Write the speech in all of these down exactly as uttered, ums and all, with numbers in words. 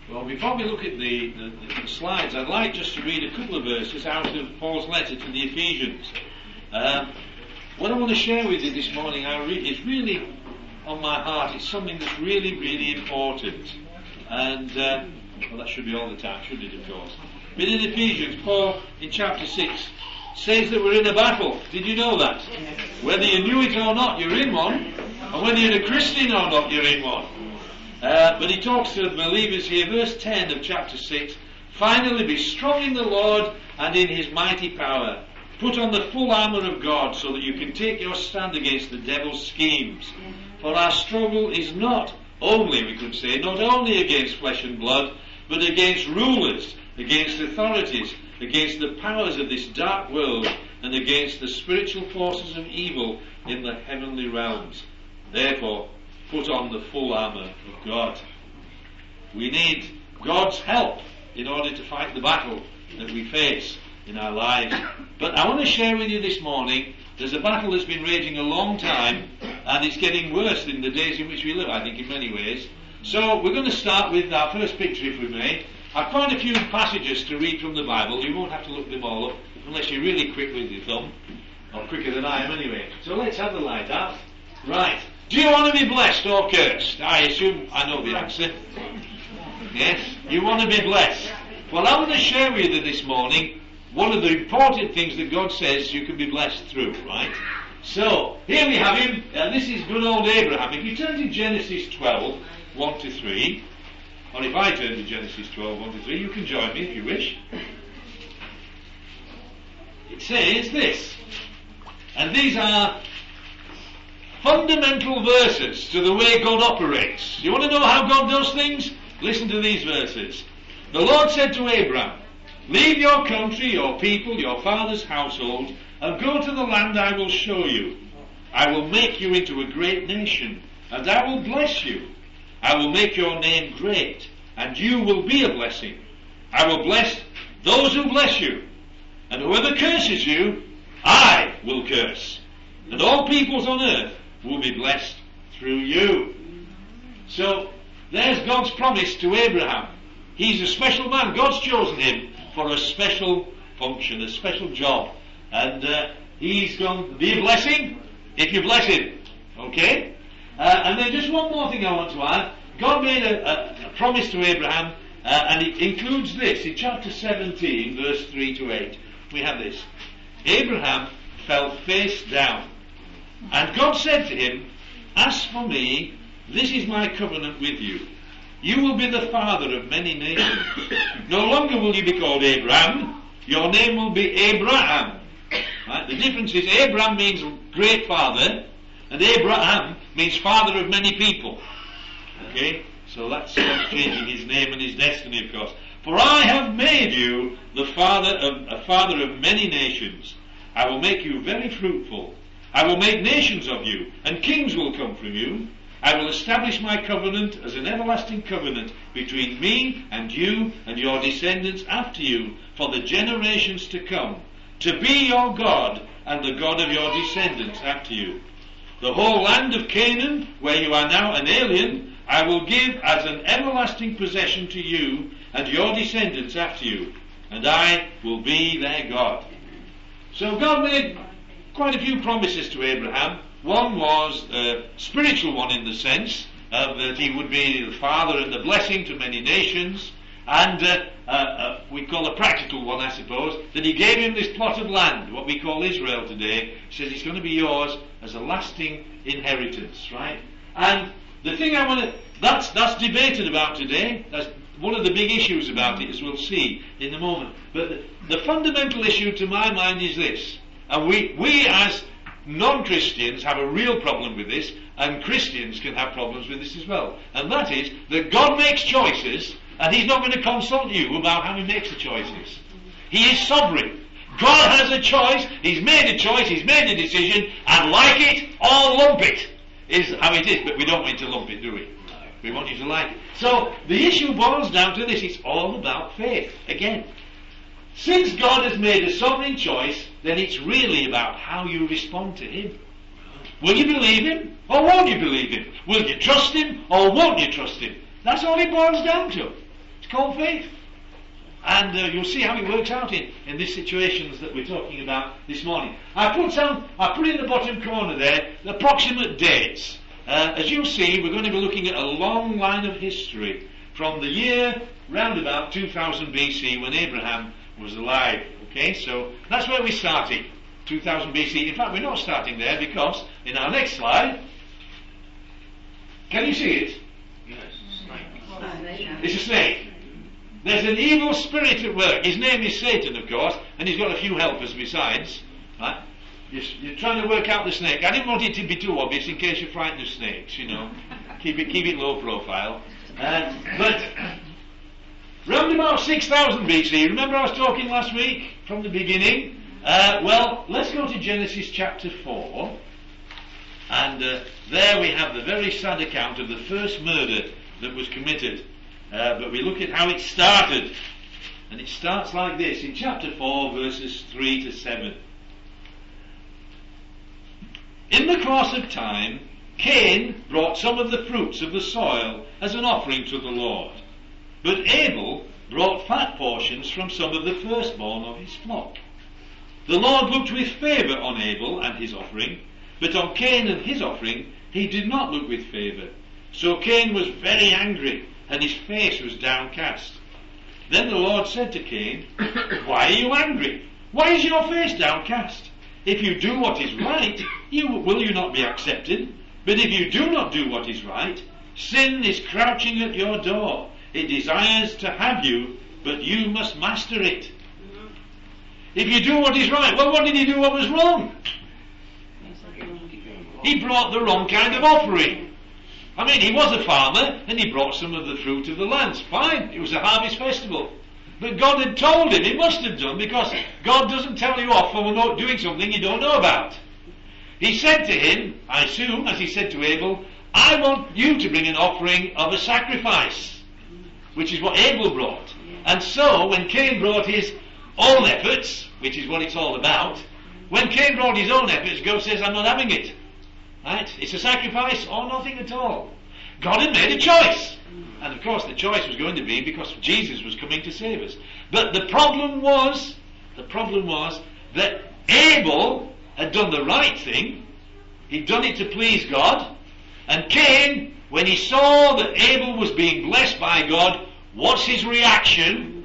Well, before we look at the, the, the slides, I'd like just to read a couple of verses out of Paul's letter to the Ephesians. Um, what I want to share with you this morning I re- is really on my heart. It's something that's really, really important. And, uh, well, that should be all the time, shouldn't it, of course? But in Ephesians, Paul, in chapter six, says that we're in a battle. Did you know that? Whether you knew it or not, you're in one. And whether you're a Christian or not, you're in one. Uh, but he talks to the believers here, verse ten of chapter six. Finally, be strong in the Lord and in his mighty power. Put on the full armour of God so that you can take your stand against the devil's schemes. For our struggle is not only, we could say, not only against flesh and blood, but against rulers, against authorities, against the powers of this dark world, and against the spiritual forces of evil in the heavenly realms. Therefore, put on the full armour of God. We need God's help in order to fight the battle that we face in our lives. But I want to share with you this morning, there's a battle that's been raging a long time, and it's getting worse in the days in which we live, I think, in many ways. So we're going to start with our first picture, if we may. I've quite a few passages to read from the Bible. You won't have to look them all up, unless you're really quick with your thumb, or quicker than I am anyway. So let's have the light out. Right. Do you want to be blessed or cursed? I assume I know the answer. Yes, you want to be blessed. Well, I want to share with you this morning one of the important things that God says you can be blessed through, right? So, here we have him. Uh, this is good old Abraham. If you turn to Genesis twelve, one to three, or if I turn to Genesis twelve, one to three, you can join me if you wish. It says this, and these are fundamental verses to the way God operates. You want to know how God does things? Listen to these verses. The Lord said to Abraham, leave your country, your people, your father's household, and go to the land I will show you. I will make you into a great nation, and I will bless you. I will make your name great, and you will be a blessing. I will bless those who bless you, and whoever curses you, I will curse. And all peoples on earth will be blessed through you. So, there's God's promise to Abraham. He's a special man. God's chosen him for a special function, a special job. And uh, he's going to be a blessing if you bless him. Okay? Uh, and then just one more thing I want to add. God made a, a, a promise to Abraham, uh, and it includes this. In chapter seventeen, verse three to eight, we have this. Abraham fell face down, and God said to him, as for me, this is my covenant with you. You will be the father of many nations. No longer will you be called Abraham. Your name will be Abraham. Right? The difference is Abraham means great father, and Abraham means father of many people. Okay? So that's changing his name and his destiny, of course. For I have made you the father of a father of many nations. I will make you very fruitful. I will make nations of you, and kings will come from you. I will establish my covenant as an everlasting covenant between me and you and your descendants after you for the generations to come, to be your God and the God of your descendants after you. The whole land of Canaan, where you are now an alien, I will give as an everlasting possession to you and your descendants after you, and I will be their God. So God made quite a few promises to Abraham. One was a spiritual one in the sense of that he would be the father and the blessing to many nations, and uh, uh, uh, we call a practical one, I suppose, that he gave him this plot of land, what we call Israel today. He says it's going to be yours as a lasting inheritance, right? And the thing I want to, that's, that's debated about today. That's one of the big issues about it, as we'll see in a moment. But the, the fundamental issue to my mind is this, and we, we as non-Christians have a real problem with this, and Christians can have problems with this as well. And that is that God makes choices, and he's not going to consult you about how he makes the choices. He is sovereign. God has a choice, he's made a choice, he's made a decision, and like it or lump it is how it is. But we don't want you to lump it, do we? We want you to like it. So the issue boils down to this. It's all about faith. Again, since God has made a sovereign choice, then it's really about how you respond to him. Will you believe him or won't you believe him? Will you trust him or won't you trust him? That's all it boils down to. It's called faith. And uh, you'll see how it works out in, in these situations that we're talking about this morning. I put down, I put in the bottom corner there the approximate dates. Uh, as you'll see, we're going to be looking at a long line of history from the year round about two thousand B C when Abraham was alive. Okay, so that's where we're starting, two thousand B C. In fact, we're not starting there because in our next slide, can you see it? Yes. It's a snake. There's an evil spirit at work. His name is Satan, of course, and he's got a few helpers besides. Right? You're, you're trying to work out the snake. I didn't want it to be too obvious in case you're frightened of snakes, you know. keep it keep it low profile. Uh, but round about six thousand B C, remember I was talking last week from the beginning? Uh, well, let's go to Genesis chapter four. And uh, there we have the very sad account of the first murder that was committed. Uh, but we look at how it started. And it starts like this in chapter four, verses three to seven. In the course of time, Cain brought some of the fruits of the soil as an offering to the Lord. But Abel brought fat portions from some of the firstborn of his flock. The Lord looked with favour on Abel and his offering, but on Cain and his offering he did not look with favour. So Cain was very angry, and his face was downcast. Then the Lord said to Cain, "Why are you angry? Why is your face downcast? If you do what is right, you will you not be accepted? But if you do not do what is right, sin is crouching at your door. It desires to have you, but you must master it." If you do what is right, well, what did he do what was wrong? He brought the wrong kind of offering. I mean, he was a farmer, and he brought some of the fruit of the lands. Fine, it was a harvest festival. But God had told him, he must have done, because God doesn't tell you off for not doing something you don't know about. He said to him, I assume, as he said to Abel, "I want you to bring an offering of a sacrifice," which is what Abel brought. And so, when Cain brought his own efforts, which is what it's all about, when Cain brought his own efforts, God says, "I'm not having it." Right? It's a sacrifice or nothing at all. God had made a choice. And of course the choice was going to be because Jesus was coming to save us. But the problem was, the problem was that Abel had done the right thing. He'd done it to please God. And Cain, when he saw that Abel was being blessed by God, what's his reaction?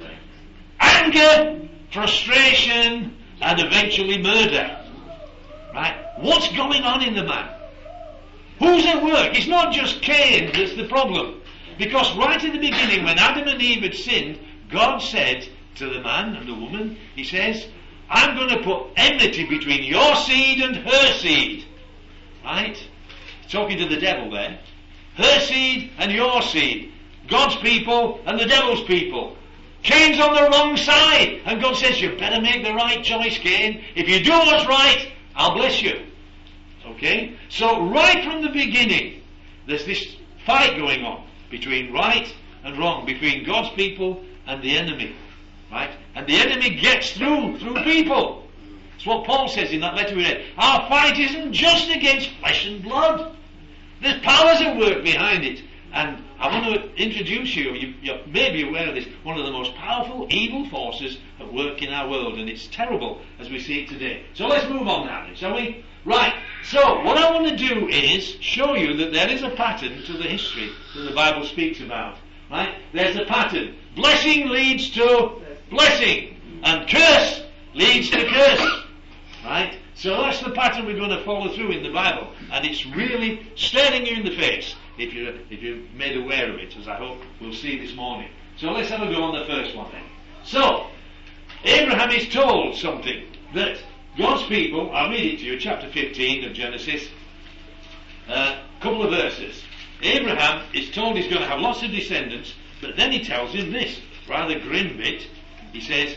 Anger, frustration, and eventually murder. Right? What's going on in the man? Who's at work? It's not just Cain that's the problem. Because right in the beginning, when Adam and Eve had sinned, God said to the man and the woman, he says, "I'm going to put enmity between your seed and her seed." Right? Talking to the devil there. Her seed and your seed. God's people and the devil's people. Cain's on the wrong side. And God says, "You better make the right choice, Cain. If you do what's right, I'll bless you." Okay? So right from the beginning, there's this fight going on between right and wrong, between God's people and the enemy. Right? And the enemy gets through, through people. That's what Paul says in that letter we read. Our fight isn't just against flesh and blood. There's powers at work behind it. And I want to introduce you, you, you may be aware of this, one of the most powerful evil forces at work in our world, and it's terrible as we see it today. So let's move on now, shall we? Right, so what I want to do is show you that there is a pattern to the history that the Bible speaks about. Right? There's a pattern. Blessing leads to blessing, and curse leads to curse. Right? So that's the pattern we're going to follow through in the Bible, and it's really staring you in the face if you're, if you're made aware of it, as I hope we'll see this morning. So let's have a go on the first one then. So, Abraham is told something that God's people, I'll read it to you, chapter fifteen of Genesis, a uh, couple of verses. Abraham is told he's going to have lots of descendants, but then he tells him this, rather grim bit. He says,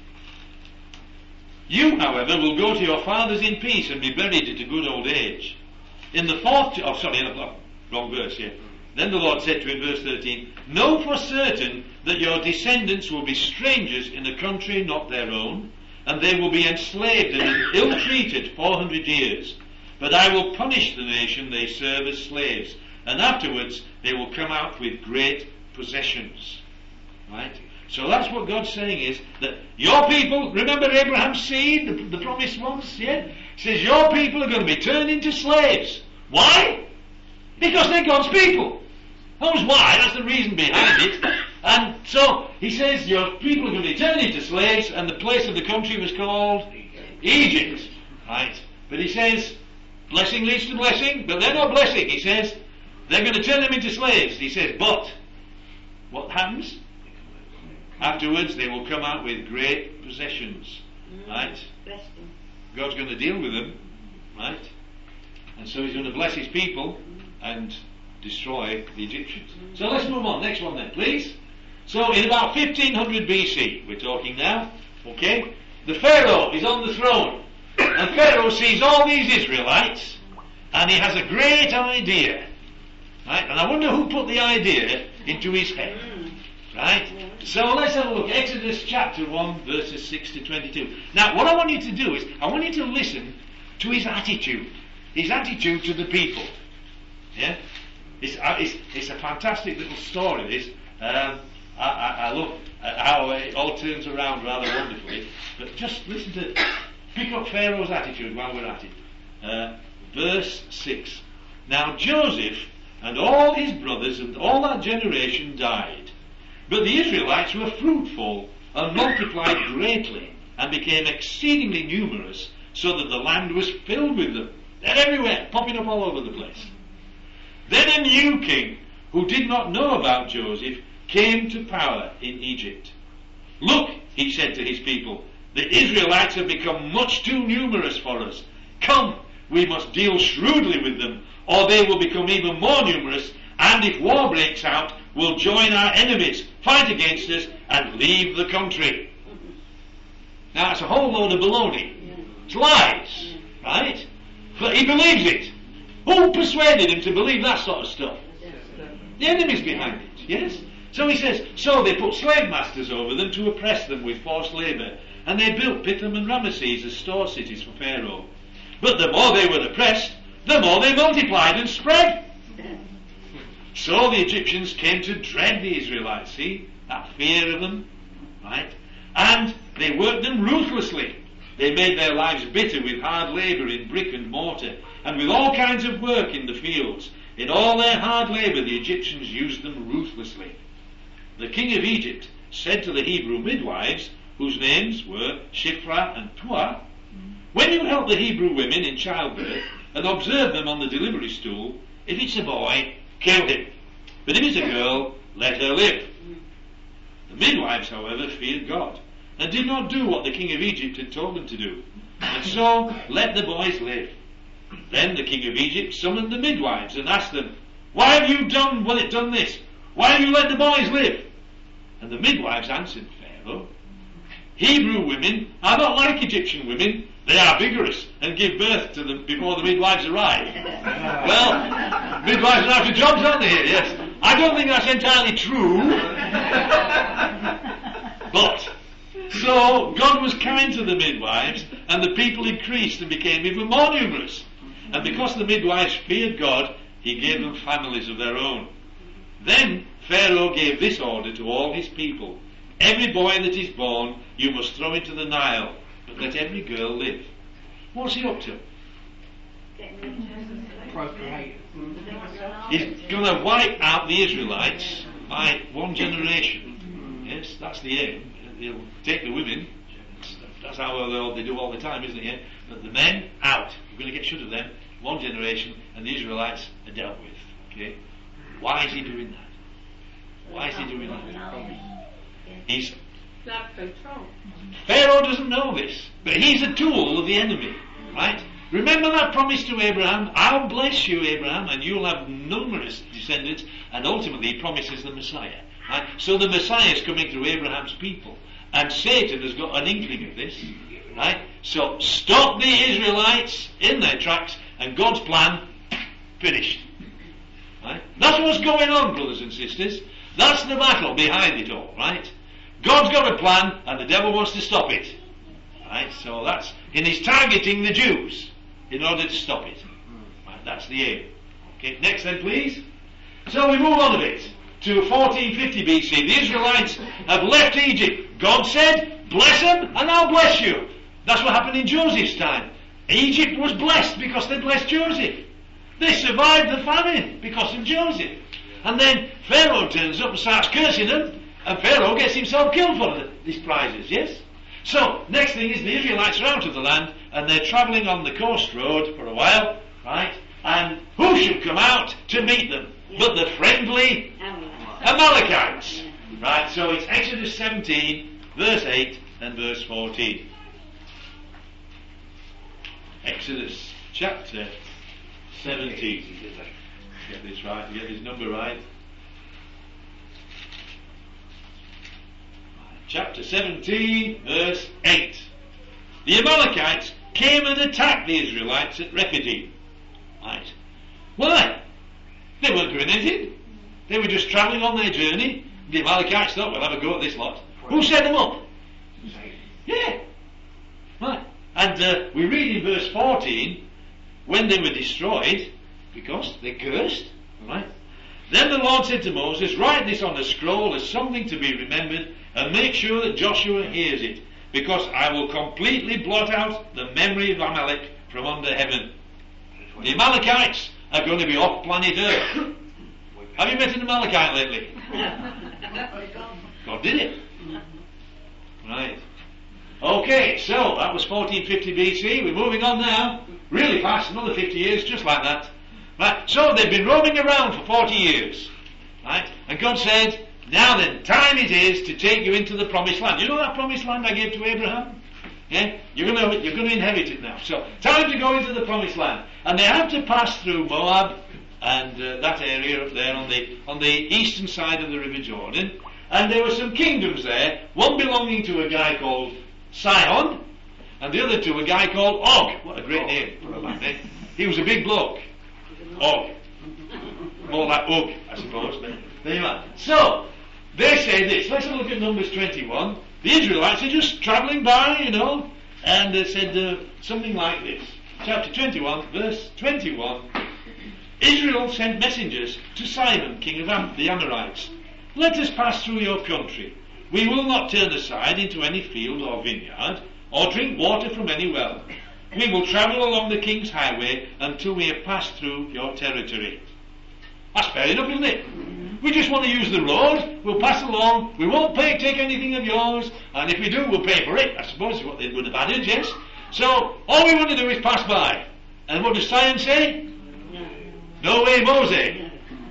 "You, however, will go to your fathers in peace and be buried at a good old age. In the fourth..." Oh, sorry, wrong verse here. Then the Lord said to him, verse thirteen, "Know for certain that your descendants will be strangers in a country not their own, and they will be enslaved and ill-treated four hundred years. But I will punish the nation they serve as slaves, and afterwards they will come out with great possessions." Right? So that's what God's saying is that your people, remember Abraham's seed, the, the promised ones, yeah? Says your people are going to be turned into slaves. Why? Because they're God's people. That's why, that's the reason behind it. And so he says your people are going to be turned into slaves, and the place of the country was called Egypt. Right? But he says, blessing leads to blessing, but they're not blessing. He says, they're going to turn them into slaves. He says, but what happens? Afterwards they will come out with great possessions. Right? God's going to deal with them. Right? And so he's going to bless his people and destroy the Egyptians. So let's move on. Next one then, please. So in about fifteen hundred B C, we're talking now, okay, the Pharaoh is on the throne, and Pharaoh sees all these Israelites, and he has a great idea, right? And I wonder who put the idea into his head, right? So let's have a look. Exodus chapter one, verses six to twenty-two. Now, what I want you to do is, I want you to listen to his attitude, his attitude to the people. Yeah, it's uh, it's, it's a fantastic little story. This. Um, I, I, I love uh, how it all turns around rather wonderfully. But just listen to, pick up Pharaoh's attitude while we're at it. Uh, verse six. Now Joseph and all his brothers and all that generation died, but the Israelites were fruitful and multiplied greatly and became exceedingly numerous, so that the land was filled with them. They're everywhere, popping up all over the place. Then a new king, who did not know about Joseph, came to power in Egypt. Look, he said to his people, the Israelites have become much too numerous for us. Come, we must deal shrewdly with them, or they will become even more numerous, and if war breaks out, will join our enemies, fight against us, and leave the country. Now it's a whole load of baloney. It's lies, right? But he believes it. Who persuaded him to believe that sort of stuff? The enemies behind it, yes? So he says, so they put slave masters over them to oppress them with forced labour, and they built Pithom and Ramesses as store cities for Pharaoh. But the more they were oppressed, the more they multiplied and spread. So the Egyptians came to dread the Israelites, see? That fear of them, right? And they worked them ruthlessly. They made their lives bitter with hard labour in brick and mortar, and with all kinds of work in the fields. In all their hard labour the Egyptians used them ruthlessly. The king of Egypt said to the Hebrew midwives, whose names were Shiphrah and Puah, when you help the Hebrew women in childbirth and observe them on the delivery stool, if it's a boy, kill him. But if it's a girl, let her live. The midwives, however, feared God, and did not do what the king of Egypt had told them to do, and so let the boys live. Then the king of Egypt summoned the midwives and asked them, why have you done well, done this? Why have you let the boys live? And the midwives answered Pharaoh, Hebrew women are not like Egyptian women. They are vigorous and give birth to them before the midwives arrive. Well, midwives are after jobs, aren't they here? Yes. I don't think that's entirely true. But, so God was kind to the midwives, and the people increased and became even more numerous. And because the midwives feared God, he gave them families of their own. Then Pharaoh gave this order to all his people, every boy that is born you must throw into the Nile, but let every girl live. What's he up to? Procreate. He's going to wipe out the Israelites by one generation. Yes, that's the aim. He'll take the women. That's how they do all the time, isn't it? But the men, out. We're going to get rid of them. One generation, and the Israelites are dealt with. Okay? Why is he doing that? Why is he doing that? He's Pharaoh doesn't know this, but he's a tool of the enemy, right? Remember that promise to Abraham, I'll bless you, Abraham, and you'll have numerous descendants, and ultimately he promises the Messiah, right? So the Messiah is coming through Abraham's people, and Satan has got an inkling of this, right? So stop the Israelites in their tracks, and God's plan, finished. Right? That's what's going on, brothers and sisters. That's the battle behind it all, right? God's got a plan, and the devil wants to stop it. Right? So that's, and he's targeting the Jews in order to stop it. Right? That's the aim. Okay, next then, please. So we move on a bit to fourteen fifty B C, the Israelites have left Egypt. God said, bless them and I'll bless you. That's what happened in Joseph's time. Egypt was blessed because they blessed Joseph. They survived the famine because of Joseph. And then Pharaoh turns up and starts cursing them, and Pharaoh gets himself killed for the, these prizes, yes? So, next thing is the Israelites are out of the land, and they're travelling on the coast road for a while, right? And who should come out to meet them but the friendly Amalekites? Right, so it's Exodus seventeen, verse eight and verse fourteen. Exodus chapter seventeen. Get this right, get this number right. Chapter seventeen, verse eight. The Amalekites came and attacked the Israelites at Rephidim. Right. Why? They weren't doing anything. They were just travelling on their journey. The Amalekites thought, we'll have a go at this lot. Who set them up? Yeah. Right. And uh, we read in verse fourteen, when they were destroyed, because they cursed, right? Then the Lord said to Moses, write this on a scroll as something to be remembered, and make sure that Joshua hears it, because I will completely blot out the memory of Amalek from under heaven. The Amalekites are going to be off planet Earth. Have you met an Amalekite lately? God did it. Right. Okay, so that was fourteen fifty B C. We're moving on now. Really fast, another fifty years, just like that. Right. So they've been roaming around for forty years. Right. And God said, now then, time it is to take you into the promised land. You know that promised land I gave to Abraham? Yeah? You're going to, you're going to inherit it now. So, time to go into the promised land. And they have to pass through Moab and uh, that area up there on the, on the eastern side of the River Jordan. And there were some kingdoms there, one belonging to a guy called Sihon, and the other to a guy called Og. What a great name for a man, eh? He was a big bloke. Og. More like Og, I suppose. But there you are. So, they say this. Let's have a look at Numbers twenty-one. The Israelites are just travelling by, you know, and they said uh, something like this. Chapter twenty-one, verse twenty-one. Israel sent messengers to Simon, king of Am- the Amorites. Let us pass through your country. We will not turn aside into any field or vineyard, or drink water from any well. We will travel along the king's highway until we have passed through your territory. That's fair enough, isn't it? We just want to use the road, we'll pass along, we won't pay, take anything of yours, and if we do, we'll pay for it. I suppose is what they would have added, yes? So, all we want to do is pass by. And what does Simon say? No way, Moses.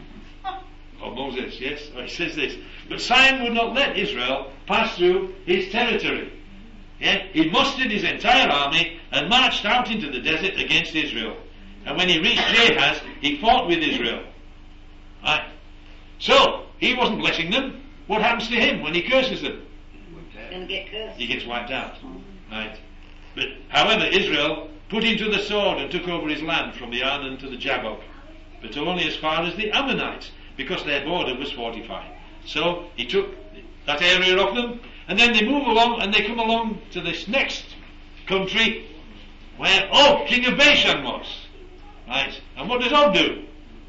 Oh, Moses, yes. Oh, he says this. But Simon would not let Israel pass through his territory. Yeah? He mustered his entire army and marched out into the desert against Israel. And when he reached Jahaz, he fought with Israel. Right? So, he wasn't blessing them. What happens to him when he curses them? Gonna get cursed. He gets wiped out. Right? But, however, Israel put him to the sword and took over his land from the Arnon to the Jabbok, but only as far as the Ammonites, because their border was fortified. So, he took that area off them, and then they move along, and they come along to this next country, where Og, king of Bashan, was. Right? And what does Og do?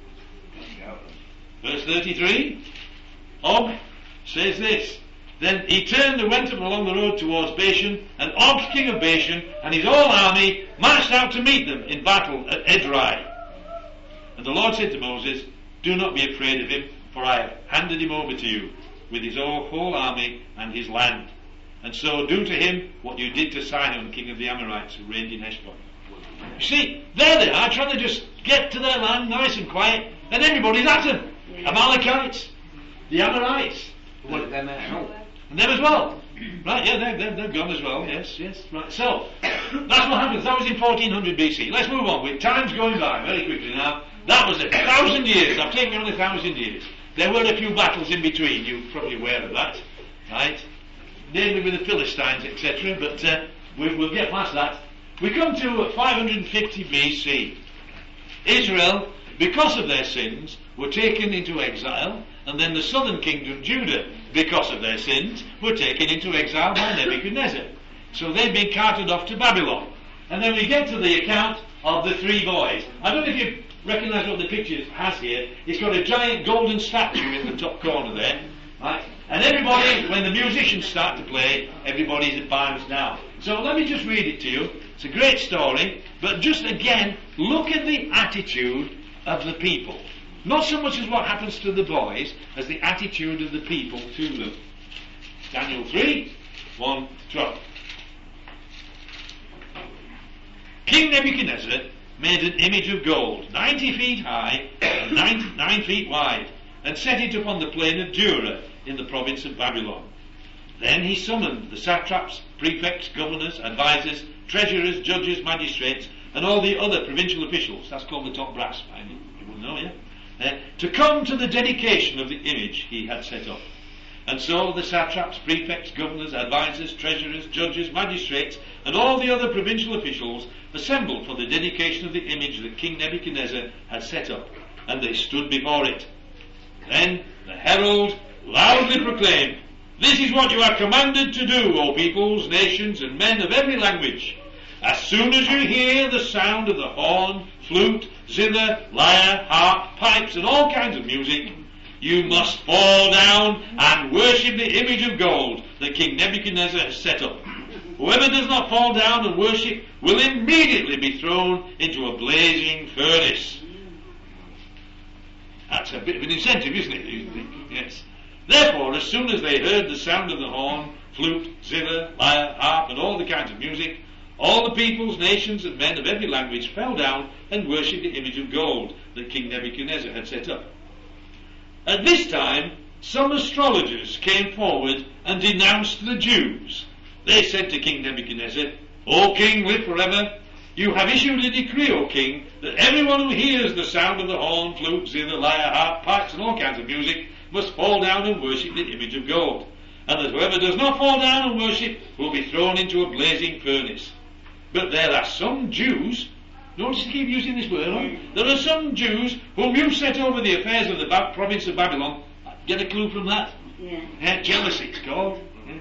Verse thirty-three, Og says this. Then he turned and went up along the road towards Bashan, and Og, king of Bashan, and his whole army marched out to meet them in battle at Edrei. And the Lord said to Moses, do not be afraid of him, for I have handed him over to you, with his whole, whole army and his land. And so do to him what you did to Sihon, king of the Amorites, who reigned in Heshbon. You see, there they are, trying to just get to their land, nice and quiet, and everybody's at them. Amalekites, the Amorites, Well, them out. and them as well. Right, yeah, they're, they're, they're gone as well, yes, yes. Right, so, that's what happens. That was in fourteen hundred B C. Let's move on. With time's going by very quickly now. That was a thousand years. I've taken only a thousand years. There were a few battles in between. You're probably aware of that, right? Namely with the Philistines, et cetera. But uh, we, we'll get past that. We come to five hundred fifty B C. Israel, because of their sins, were taken into exile, and then the southern kingdom, Judah, because of their sins, were taken into exile by Nebuchadnezzar. So they've been carted off to Babylon. And then we get to the account of the three boys. I don't know if you've recognise what the picture has here. It's got a giant golden statue in the top corner there. Right? And everybody, when the musicians start to play, everybody's at bounds now. So let me just read it to you. It's a great story, but just again, look at the attitude of the people. Not so much as what happens to the boys, as the attitude of the people to them. Daniel three, one, twelve. King Nebuchadnezzar made an image of gold, ninety feet high and nine, nine feet wide, and set it upon the plain of Dura in the province of Babylon. Then he summoned the satraps, prefects, governors, advisers, treasurers, judges, magistrates, and all the other provincial officials, that's called the top brass, you will know, yeah? Uh, to come to the dedication of the image he had set up. And so the satraps, prefects, governors, advisers, treasurers, judges, magistrates, and all the other provincial officials assembled for the dedication of the image that King Nebuchadnezzar had set up, and they stood before it. Then the herald loudly proclaimed, "This is what you are commanded to do, O peoples, nations, and men of every language. As soon as you hear the sound of the horn, flute, zither, lyre, harp, pipes, and all kinds of music, you must fall down and worship the image of gold that King Nebuchadnezzar has set up. Whoever does not fall down and worship will immediately be thrown into a blazing furnace." That's a bit of an incentive, isn't it? Yes. Therefore, as soon as they heard the sound of the horn, flute, zither, lyre, harp, and all the kinds of music, all the peoples, nations, and men of every language fell down and worshipped the image of gold that King Nebuchadnezzar had set up. At this time, some astrologers came forward and denounced the Jews. They said to King Nebuchadnezzar, "O king, live forever. You have issued a decree, O king, that everyone who hears the sound of the horn, flute, zither, lyre, harp, pipes, and all kinds of music must fall down and worship the image of gold, and that whoever does not fall down and worship will be thrown into a blazing furnace. But there are some Jews," notice to keep using this word, huh? "There are some Jews whom you set over the affairs of the ba- province of Babylon." Get a clue from that? Yeah. Yeah, jealousy, it's called. Yeah.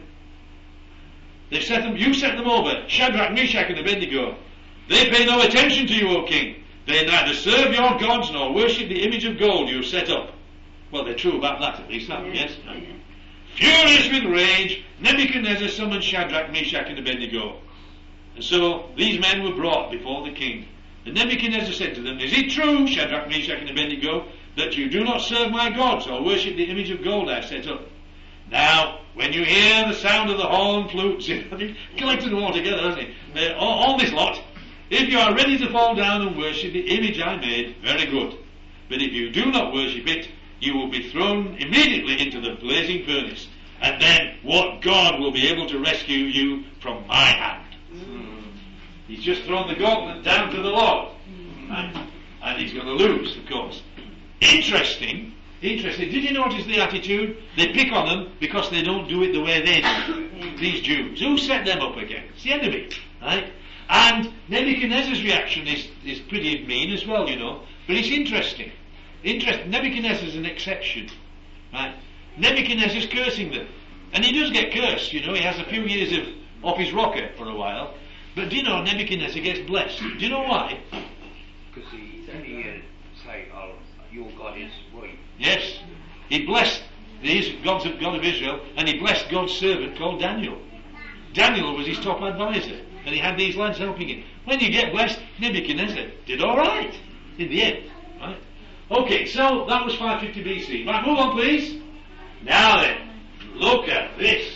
They set them, you set them over, Shadrach, Meshach, and Abednego. They pay no attention to you, O king. They neither serve your gods nor worship the image of gold you have set up. Well, they're true about that at least, aren't they? Yes? Yeah. Furious with rage, Nebuchadnezzar summoned Shadrach, Meshach, and Abednego. And so these men were brought before the king. And Nebuchadnezzar said to them, "Is it true, Shadrach, Meshach, and Abednego, that you do not serve my gods or worship the image of gold I have set up? Now, when you hear the sound of the horn, flute, zither," he collected them all together, hasn't he? Uh, all, all this lot. "If you are ready to fall down and worship the image I made, very good. But if you do not worship it, you will be thrown immediately into the blazing furnace. And then what God will be able to rescue you from my hand?" Mm. He's just thrown the gauntlet down to the Lord. Mm. And, and he's going to lose, of course. Interesting. Interesting. Did you notice the attitude? They pick on them because they don't do it the way they do. These Jews. Who set them up again? It's the enemy. Right? And Nebuchadnezzar's reaction is, is pretty mean as well, you know. But it's interesting. Interesting. Nebuchadnezzar's an exception. Right? Nebuchadnezzar's cursing them. And he does get cursed, you know. He has a few years of off his rocker for a while. But do you know, Nebuchadnezzar gets blessed. Do you know why? Because he, he uh, say, "Oh, your God is right." Yes. He blessed the God's God of Israel, and he blessed God's servant called Daniel. Daniel was his top advisor, and he had these lads helping him. When you get blessed, Nebuchadnezzar did all right in the end. Right? Okay, so that was five fifty B C. Right, move on, please. Now then, look at this.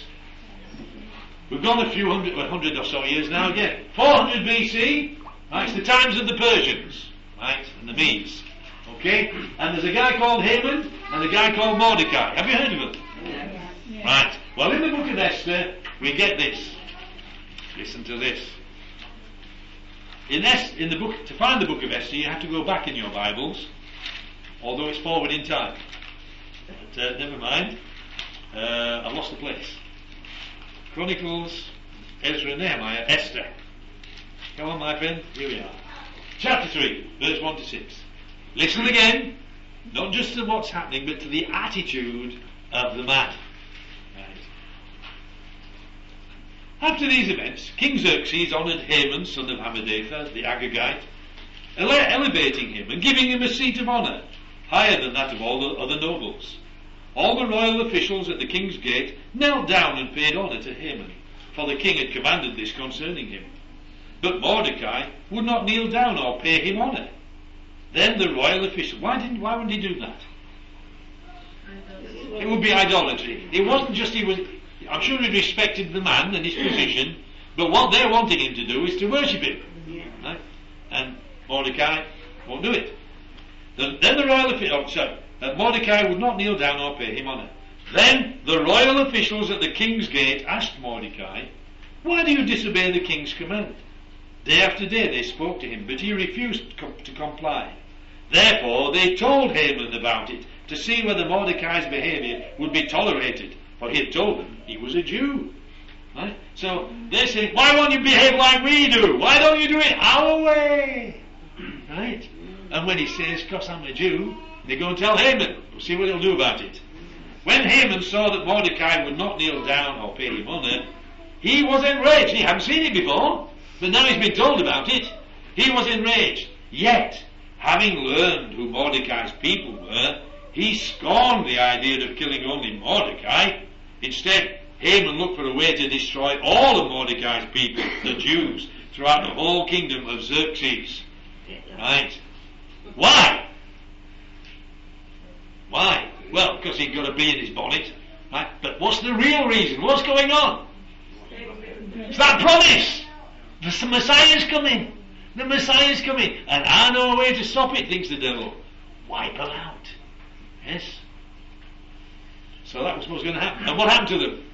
We've gone a few hundred, a hundred or so years now again. four hundred B C, right, it's the times of the Persians, right, and the Medes. Okay? And there's a guy called Haman and a guy called Mordecai. Have you heard of them? Yeah. Yeah. Right. Well, in the book of Esther, we get this. Listen to this. In, es- in the book, to find the book of Esther, you have to go back in your Bibles, although it's forward in time. But uh, never mind. Uh, I've lost the place. Chronicles, Ezra, Nehemiah, Esther. Come on, my friend. Here we are. Chapter three, verse one to six. Listen again, not just to what's happening, but to the attitude of the man. Right. After these events, King Xerxes honoured Haman, son of Hammedatha, the Agagite, ele- elevating him and giving him a seat of honour, higher than that of all the other nobles. All the royal officials at the king's gate knelt down and paid honour to Haman, for the king had commanded this concerning him. But Mordecai would not kneel down or pay him honour. Then the royal official, why didn't, why wouldn't he do that? It would be idolatry. It wasn't just he was, I'm sure he respected the man and his position, but what they're wanting him to do is to worship him. Right? And Mordecai won't do it. The, then the royal official, oh, sorry, uh, Mordecai would not kneel down or pay him honour. Then the royal officials at the king's gate asked Mordecai, why do you disobey the king's command? Day after day they spoke to him, but he refused to comply. Therefore they told Haman about it, to see whether Mordecai's behaviour would be tolerated, for he had told them he was a Jew. Right? So they say, why won't you behave like we do? Why don't you do it our way? Right? And when he says, because I'm a Jew, they go and tell Haman. We'll see what he'll do about it. When Haman saw that Mordecai would not kneel down or pay him honour, he was enraged. He hadn't seen it before, but now he's been told about it. He was enraged. Yet, having learned who Mordecai's people were, he scorned the idea of killing only Mordecai. Instead, Haman looked for a way to destroy all of Mordecai's people, the Jews, throughout the whole kingdom of Xerxes. Right? Why? Why? Well, because he'd got a bee in his bonnet. Right? But what's the real reason? What's going on? It's that promise! The Messiah's coming! The Messiah's coming! And I know a way to stop it, thinks the devil. Wipe them out. Yes? So that was what was going to happen. And what happened to them?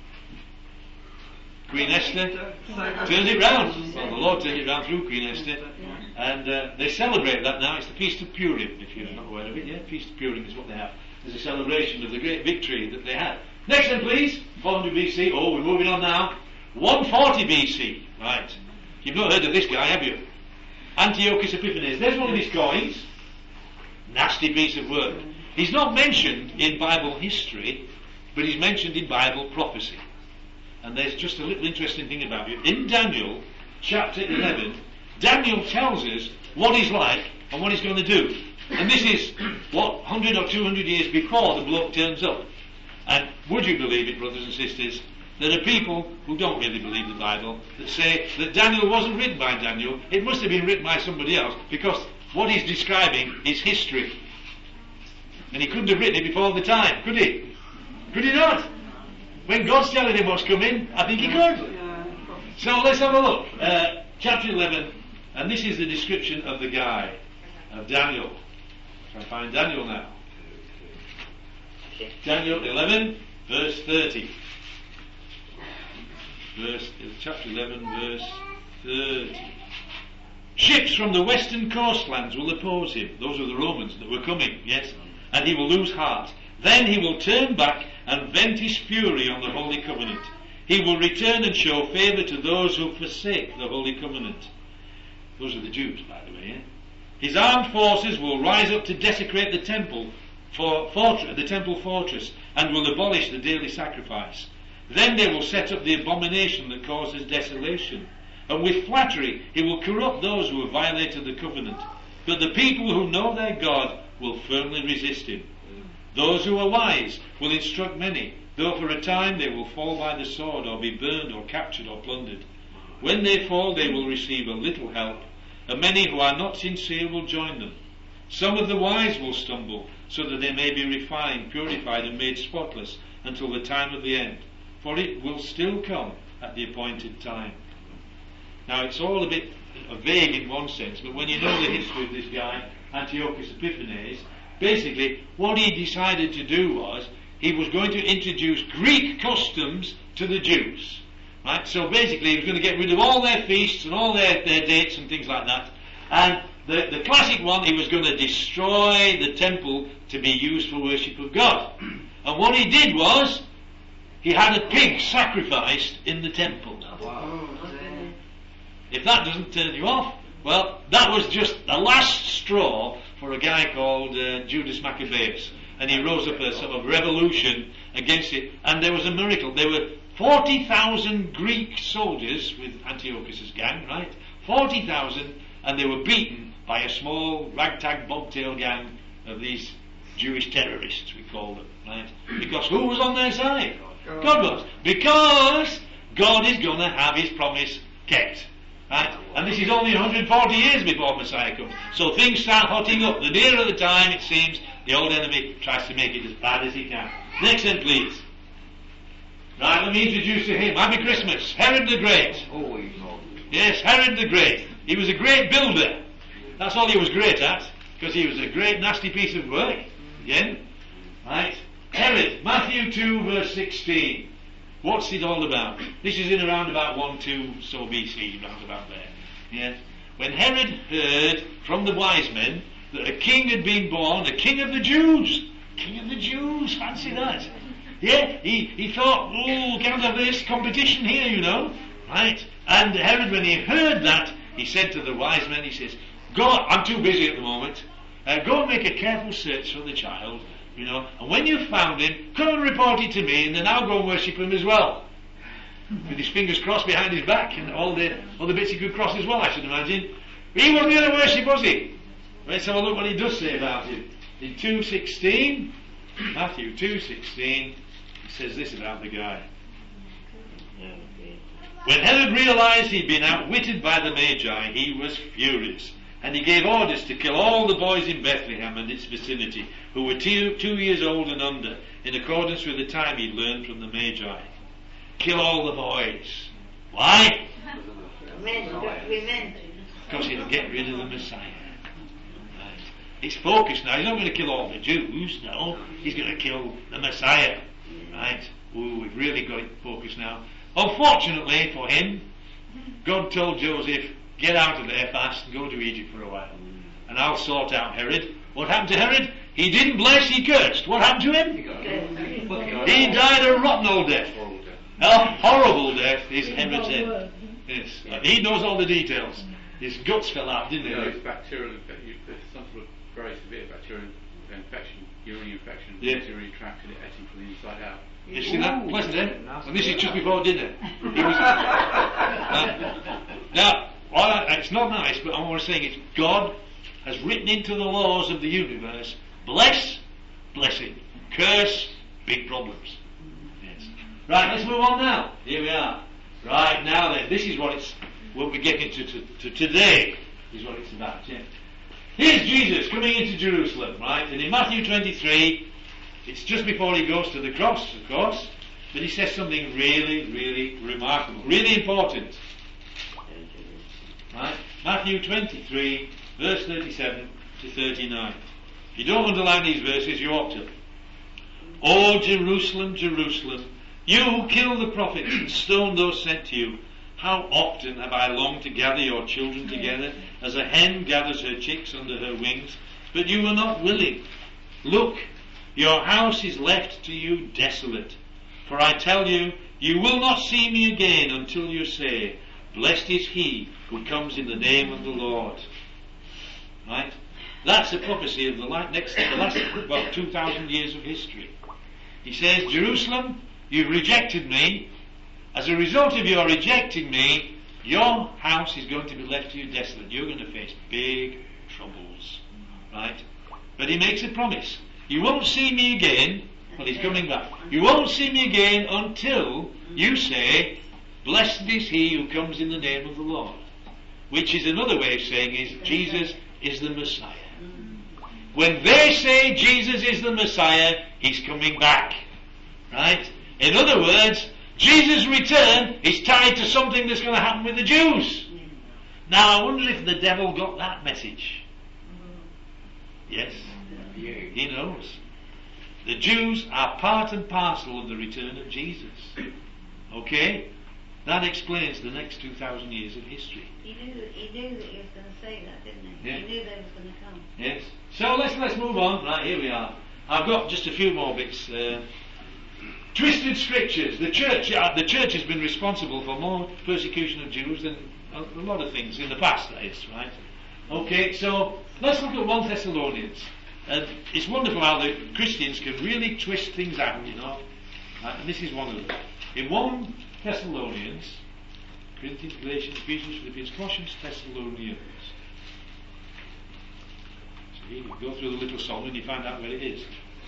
Queen Esther turned it round. Well, the Lord turned it round through Queen Esther. And uh, they celebrate that now. It's the Feast of Purim, if you're not aware of it. Yeah, Feast of Purim is what they have. There's a celebration of the great victory that they had. Next then, please. four hundred B C. Oh, we're moving on now. one forty B C. Right. You've not heard of this guy, have you? Antiochus Epiphanes. There's one of his coins. Nasty piece of work. He's not mentioned in Bible history, but he's mentioned in Bible prophecy. And there's just a little interesting thing about it. In Daniel chapter eleven, Daniel tells us what he's like and what he's going to do. And this is, what, one hundred or two hundred years before the bloke turns up. And would you believe it, brothers and sisters, there are people who don't really believe the Bible that say that Daniel wasn't written by Daniel, it must have been written by somebody else, because what he's describing is history. And he couldn't have written it before the time, could he? Could he not? When God's telling him what's coming, I think he could. So let's have a look. Uh, chapter eleven, and this is the description of the guy, of Daniel. Try and find Daniel now. Daniel eleven, verse thirty. Verse, chapter eleven, verse thirty. Ships from the western coastlands will oppose him. Those are the Romans that were coming, yes? And he will lose heart. Then he will turn back and vent his fury on the Holy Covenant. He will return and show favour to those who forsake the Holy Covenant. Those are the Jews, by the way. Eh? His armed forces will rise up to desecrate the temple, for fortress, the temple fortress, and will abolish the daily sacrifice. Then they will set up the abomination that causes desolation. And with flattery he will corrupt those who have violated the covenant. But the people who know their God will firmly resist him. Those who are wise will instruct many, though for a time they will fall by the sword, or be burned, or captured, or plundered. When they fall they will receive a little help, and many who are not sincere will join them. Some of the wise will stumble, so that they may be refined, purified, and made spotless until the time of the end. For it will still come at the appointed time. Now it's all a bit vague in one sense, but when you know the history of this guy, Antiochus Epiphanes, basically what he decided to do was he was going to introduce Greek customs to the Jews. Right? So basically he was going to get rid of all their feasts and all their, their dates and things like that. And the, the classic one, he was going to destroy the temple to be used for worship of God. And what he did was he had a pig sacrificed in the temple. Wow. If that doesn't turn you off, well, that was just the last straw for a guy called uh, Judas Maccabeus. And he rose up a sort of revolution against it. And there was a miracle. There were forty thousand Greek soldiers with Antiochus's gang, right? forty thousand, and they were beaten by a small ragtag bobtail gang of these Jewish terrorists, we call them, right? Because who was on their side? God. God was. Because God is going to have his promise kept. Right? And this is only one hundred forty years before Messiah comes. So things start hotting up. The nearer the time, it seems, the old enemy tries to make it as bad as he can. Next one, please. Right, let me introduce to him. Happy Christmas. Herod the Great. Oh, he's not. Yes, Herod the Great. He was a great builder. That's all he was great at, because he was a great nasty piece of work. Again. Right. Herod, Matthew two verse sixteen. What's it all about? This is in around about one two so B C, round about there. Yeah. When Herod heard from the wise men that a king had been born, a king of the Jews. King of the Jews, fancy that. Yeah, he, he thought, oh, can't have this competition here, you know. Right. And Herod, when he heard that, he said to the wise men, he says, go, I'm too busy at the moment. Uh, go and make a careful search for the child, you know, and when you've found him, come and report it to me, and then I'll go and worship him as well. With his fingers crossed behind his back, and all the all the bits he could cross as well, I should imagine. But he wasn't going to worship, was he? Let's have a look what he does say about it. In two sixteen, Matthew two sixteen, he says this about the guy. When Herod realized he'd been outwitted by the Magi, he was furious. And he gave orders to kill all the boys in Bethlehem and its vicinity who were two, two years old and under, in accordance with the time he'd learned from the Magi. Kill all the boys. Why? Men, women. Because he'll get rid of the Messiah. Right. It's focused now. He's not going to kill all the Jews, no. He's going to kill the Messiah. Right? Ooh, we've really got it focused now. Unfortunately for him, God told Joseph, get out of there fast and go to Egypt for a while. And I'll sort out Herod. What happened to Herod? He didn't bless, he cursed. What happened to him? He died a rotten old death. A horrible death is Herod's death. Yes. He knows all the details. His guts fell out, didn't No, he? it's bacterial infection. There's some sort of very severe bacterial infection, urinary infection, Yeah. urinary tract, and it ate him from the inside out. You see that? Pleasant, eh? And this is just before dinner. He was, uh, now, all I, it's not nice, but I'm saying is God has written into the laws of the universe, bless, blessing, curse, big problems. Yes. Right, let's move on now. Here we are. Right, now then, this is what it's, what we're getting to, to, to today, is what it's about. Yeah? Here's Jesus coming into Jerusalem, right? And in Matthew twenty-three, it's just before he goes to the cross, of course, but he says something really, really remarkable, really important. Right? Matthew twenty-three, verse thirty-seven to thirty-nine. If you don't underline these verses, you ought to. O Jerusalem, Jerusalem, you who kill the prophets and stone those sent to you, how often have I longed to gather your children together, as a hen gathers her chicks under her wings, but you were not willing. Look, your house is left to you desolate. For I tell you, you will not see me again until you say, blessed is he who comes in the name of the Lord. Right? That's a prophecy of the la- next, the last, well, two thousand years of history. He says, Jerusalem, you've rejected me. As a result of your rejecting me, your house is going to be left to you desolate. You're going to face big troubles. Right? But he makes a promise. You won't see me again. Well, he's coming back. You won't see me again until you say, blessed is he who comes in the name of the Lord. Which is another way of saying is, Jesus is the Messiah. When they say Jesus is the Messiah, he's coming back. Right? In other words, Jesus' return is tied to something that's going to happen with the Jews. Now, I wonder if the devil got that message. Yes, he knows. The Jews are part and parcel of the return of Jesus. Okay? That explains the next two thousand years of history. He knew, he knew that he was going to say that, didn't he? Yeah. He knew they was going to come. Yes. So let's let's move on. Right, here we are. I've got just a few more bits. Uh, twisted scriptures. The church, uh, the church has been responsible for more persecution of Jews than a, a lot of things in the past. That is right. Okay. So let's look at First Thessalonians. And it's wonderful how the Christians can really twist things out, you know. Right? And this is one of them. In First Thessalonians, Corinthians, Galatians, Ephesians, Philippians, Colossians, Thessalonians. You can go through the little song and you find out where it is.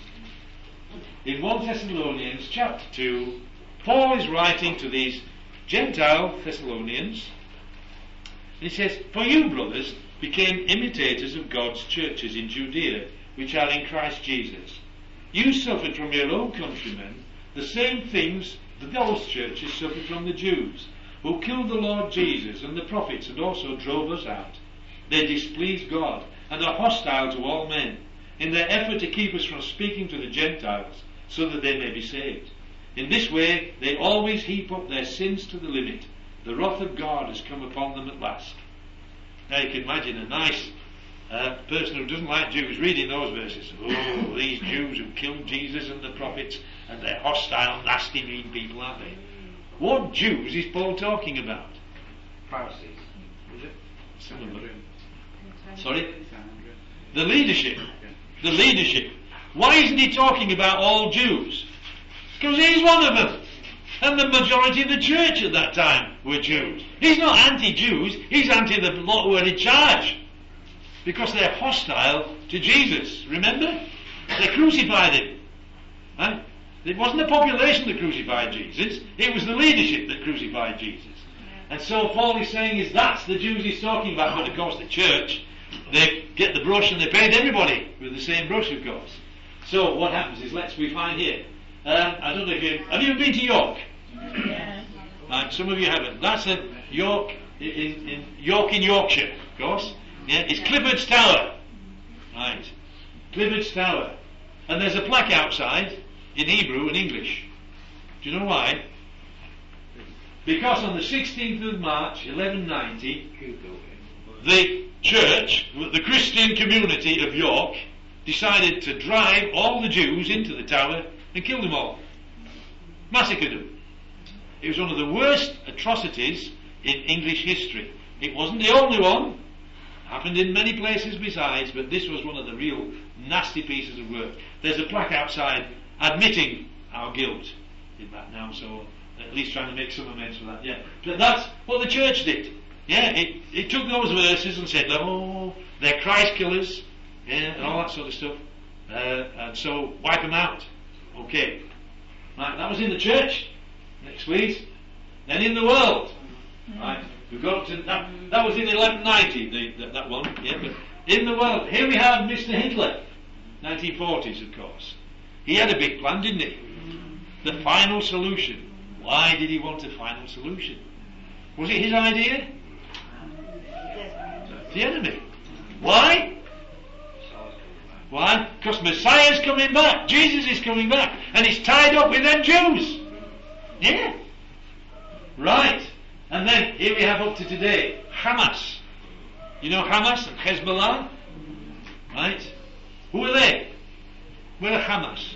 In First Thessalonians chapter two, Paul is writing to these Gentile Thessalonians. He says, "For you, brothers, became imitators of God's churches in Judea, which are in Christ Jesus. You suffered from your own countrymen the same things that those churches suffered from the Jews, who killed the Lord Jesus and the prophets and also drove us out. They displease God and are hostile to all men, in their effort to keep us from speaking to the Gentiles, so that they may be saved. In this way they always heap up their sins to the limit. The wrath of God has come upon them at last." Now you can imagine a nice uh, person who doesn't like Jews reading those verses. Oh, these Jews who killed Jesus and the prophets, and they're hostile, nasty, mean people, aren't they? What Jews is Paul talking about? Pharisees. Is it? Some of them. Sorry? The leadership. The leadership. Why isn't he talking about all Jews? Because he's one of them. And the majority of the church at that time were Jews. He's not anti-Jews, he's anti the lot who are in charge. Because they're hostile to Jesus. Remember? They crucified him. Right? It wasn't the population that crucified Jesus, it was the leadership that crucified Jesus. And so Paul is saying is that's the Jews he's talking about. But of course the church, they get the brush and they paint everybody with the same brush, of course. So what happens is, let's we find here. Um, I don't know if you have you been to York? Yeah. Right, some of you haven't. That's at York in, in York in Yorkshire, of course. Yeah, it's Clifford's Tower. Right, Clifford's Tower, and there's a plaque outside in Hebrew and English. Do you know why? Because on the sixteenth of March, eleven ninety, the church, the Christian community of York, decided to drive all the Jews into the tower and kill them all. Massacred them. It was one of the worst atrocities in English history. It wasn't the only one. It happened in many places besides, but this was one of the real nasty pieces of work. There's a plaque outside admitting our guilt in that now, so at least trying to make some amends for that. Yeah, but that's what the church did. Yeah, it, it took those verses and said, "Oh, they're Christ killers," yeah, and all that sort of stuff. Uh, and so wipe them out. Okay, right. That was in the church. Next, please. Then in the world. Right. We've got to that. That was in eleven ninety. The, the, that one. Yeah, but in the world, here we have Mister Hitler, nineteen forties, of course. He had a big plan, didn't he? The final solution. Why did he want a final solution? Was it his idea? The enemy. Why? Why? Because Messiah's coming back. Jesus is coming back. And he's tied up with them Jews. Yeah. Right. And then here we have up to today Hamas. You know Hamas and Hezbollah? Right? Who are they? Where are Hamas?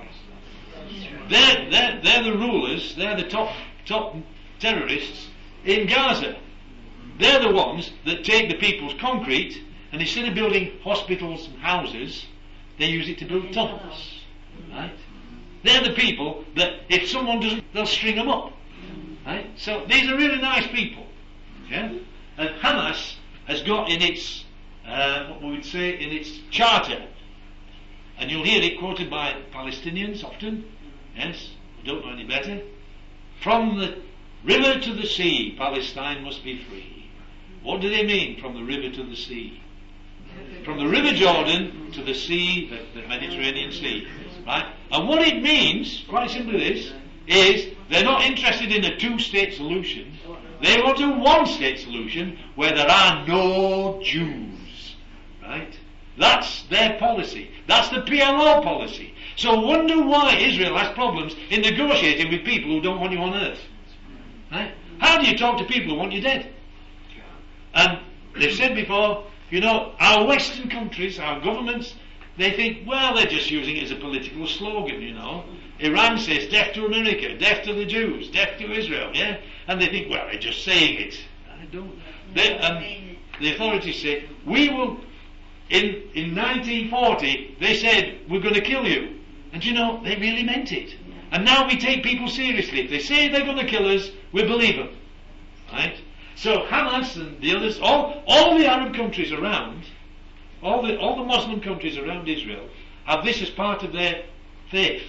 They're, they're, they're the rulers, they're the top, top terrorists in Gaza. They're the ones that take the people's concrete and instead of building hospitals and houses, they use it to build tunnels. Right? They're the people that if someone doesn't, they'll string them up. Right? So these are really nice people. Yeah? And Hamas has got in its, uh, what we would say, in its charter, and you'll hear it quoted by Palestinians often, yes, who don't know any better, from the river to the sea, Palestine must be free. What do they mean, from the river to the sea? From the river Jordan to the sea, the, the Mediterranean Sea. Right? And what it means, quite simply this, is they're not interested in a two-state solution. They want a one-state solution where there are no Jews. Right? That's their policy. That's the P L O policy. So wonder why Israel has problems in negotiating with people who don't want you on earth. Right? How do you talk to people who want you dead? And they've said before, you know, our Western countries, our governments, they think, well, they're just using it as a political slogan, you know. Iran says, death to America, death to the Jews, death to Israel, yeah? And they think, well, they're just saying it. I don't. They, um, the authorities say, we will, in, in nineteen forty, they said, we're going to kill you. And you know, they really meant it. And now we take people seriously. If they say they're going to kill us, we believe them. Right? So Hamas and the others, all, all the Arab countries around, all the all the Muslim countries around Israel have this as part of their faith.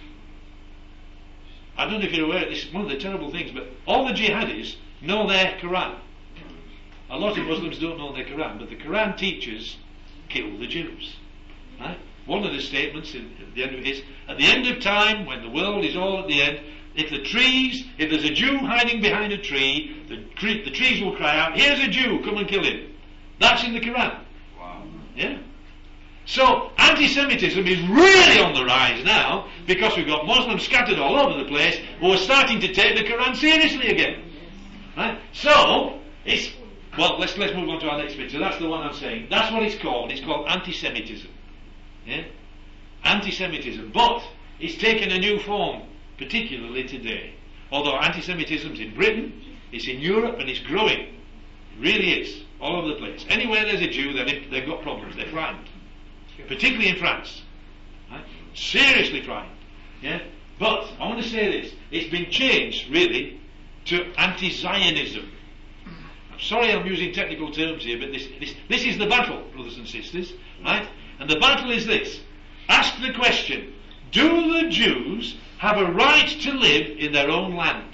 I don't know if you're aware, this is one of the terrible things, but all the jihadis know their Quran. A lot of Muslims don't know their Quran, but the Quran teaches kill the Jews. Right? One of the statements in, at the end of it is, at the end of time, when the world is all at the end, if the trees, if there's a Jew hiding behind a tree, the, tree, the trees will cry out, here's a Jew, come and kill him. That's in the Quran. Wow. Yeah. So, anti-Semitism is really on the rise now, because we've got Muslims scattered all over the place who are starting to take the Quran seriously again. Right? So, it's, well, let's, let's move on to our next picture. That's the one I'm saying. That's what it's called. It's called anti-Semitism. Yeah? Anti-Semitism. But, it's taken a new form, particularly today. Although anti-Semitism's in Britain, it's in Europe, and it's growing. It really is. All over the place. Anywhere there's a Jew, they've, they've got problems. They're frightened. Particularly in France. Right? Seriously frightened. Yeah? But, I want to say this. It's been changed, really, to anti-Zionism. I'm sorry I'm using technical terms here, but this, this, this is the battle, brothers and sisters. Right? And the battle is this. Ask the question, do the Jews have a right to live in their own land?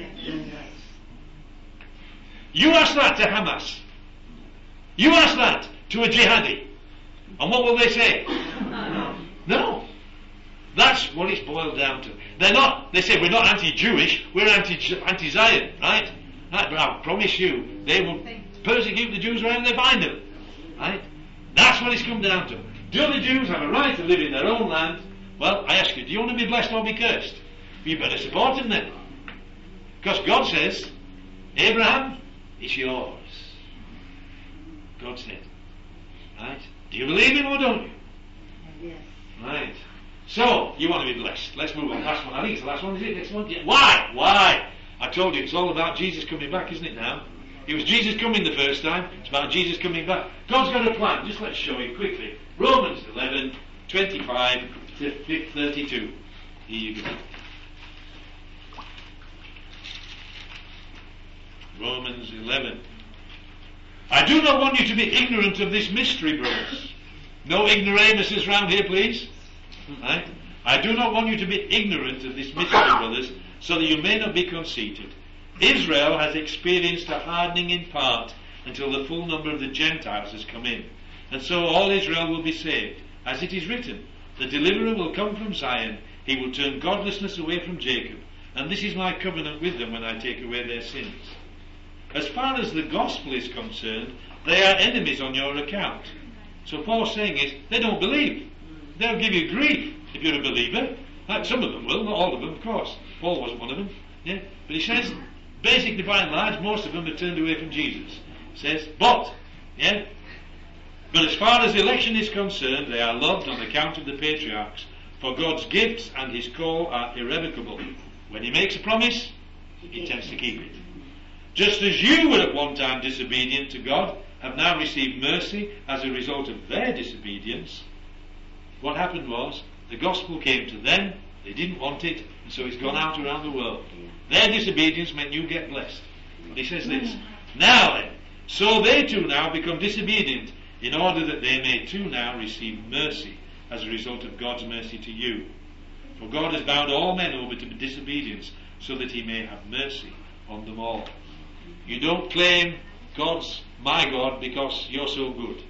You ask that to Hamas. You ask that to a jihadi. And what will they say? No. That's what it's boiled down to. They're not, they say we're not anti-Jewish, we're anti, anti-Zion, right? Right? But I promise you, they will persecute the Jews wherever they find them. Right? That's what it's come down to. Do the Jews have a right to live in their own land? Well, I ask you, do you want to be blessed or be cursed? You better support them then. Because God says, Abraham, it's yours. God said. Right? Do you believe him or don't you? Yes. Right. So, you want to be blessed. Let's move on. Last one. I think it's the last one, is it? Next one? Yeah. Why? Why? I told you, it's all about Jesus coming back, isn't it now? It was Jesus coming the first time. It's about Jesus coming back. God's got a plan. Just let's show you quickly. Romans eleven, twenty-five to thirty-two. Here you go. Romans eleven. I do not want you to be ignorant of this mystery, brothers. No ignoramuses round here, please. Right? I do not want you to be ignorant of this mystery, brothers, so that you may not be conceited. Israel has experienced a hardening in part until the full number of the Gentiles has come in. And so all Israel will be saved. As it is written, the deliverer will come from Zion, he will turn godlessness away from Jacob, and this is my covenant with them when I take away their sins. As far as the gospel is concerned, they are enemies on your account. So Paul's saying is, they don't believe. They'll give you grief if you're a believer. Like some of them will, not all of them, of course. Paul wasn't one of them. Yeah? But he says, basically by and large, most of them have turned away from Jesus. He says, but, yeah? But as far as election is concerned, they are loved on account of the patriarchs. For God's gifts and his call are irrevocable. When he makes a promise, he tends to keep it. Just as you were at one time disobedient to God, have now received mercy as a result of their disobedience, what happened was, the gospel came to them, they didn't want it, and so it's gone out around the world. Their disobedience meant you get blessed. But he says this, now then, so they too now become disobedient, in order that they may too now receive mercy as a result of God's mercy to you. For God has bound all men over to disobedience, so that he may have mercy on them all. You don't claim God's my God because you're so good.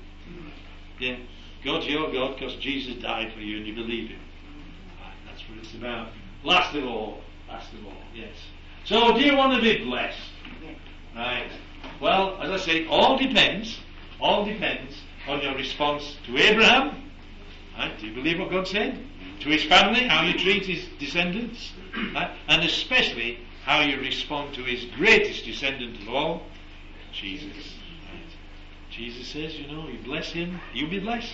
Yeah, God's your God because Jesus died for you and you believe him. Right, that's what it's about. Last of all, last of all, yes. So, do you want to be blessed? Yes. Right. Well, as I say, all depends, all depends on your response to Abraham. Right? Do you believe what God said? To his family, how you treat his descendants, right? And especially how you respond to his greatest descendant of all, Jesus. Right? Jesus says, you know, you bless him, you'll be blessed.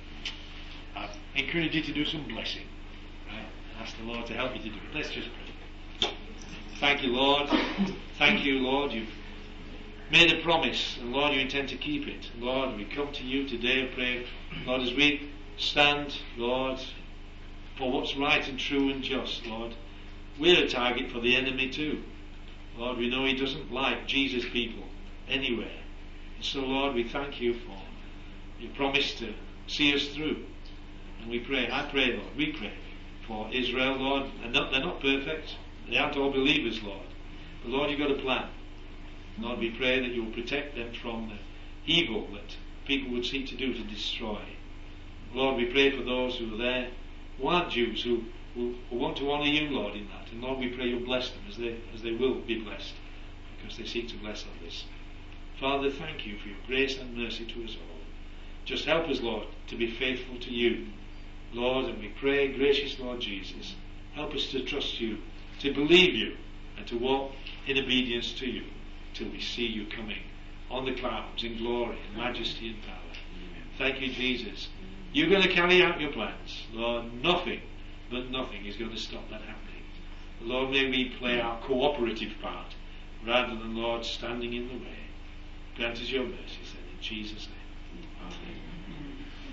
I encourage you to do some blessing. Right? Ask the Lord to help you to do it. Let's just pray. Thank you, Lord. Thank you, Lord. You've made a promise, and Lord, you intend to keep it. Lord, we come to you today, I pray, Lord, as we stand, Lord, for what's right and true and just, Lord. We're a target for the enemy too. Lord, we know he doesn't like Jesus' people anywhere. And so, Lord, we thank you for You promised to see us through. And we pray, I pray, Lord, we pray for Israel, Lord. And not, they're not perfect. They aren't all believers, Lord. But Lord, you've got a plan. Lord, we pray that you'll protect them from the evil that people would seek to do to destroy. Lord, we pray for those who are there, who aren't Jews, who, who, who want to honour you, Lord, in that. And Lord, we pray you'll bless them as they, as they will be blessed, because they seek to bless others. Father, thank you for your grace and mercy to us all. Just help us, Lord, to be faithful to you, Lord, and we pray, gracious Lord Jesus, help us to trust you, to believe you, and to walk in obedience to you till we see you coming on the clouds in glory and majesty and power. Thank you, Jesus. You're going to carry out your plans. Lord, nothing, but nothing is going to stop that happening. Lord, may we play our cooperative part rather than, Lord, standing in the way. Grant us your mercy, then, in Jesus' name. Amen.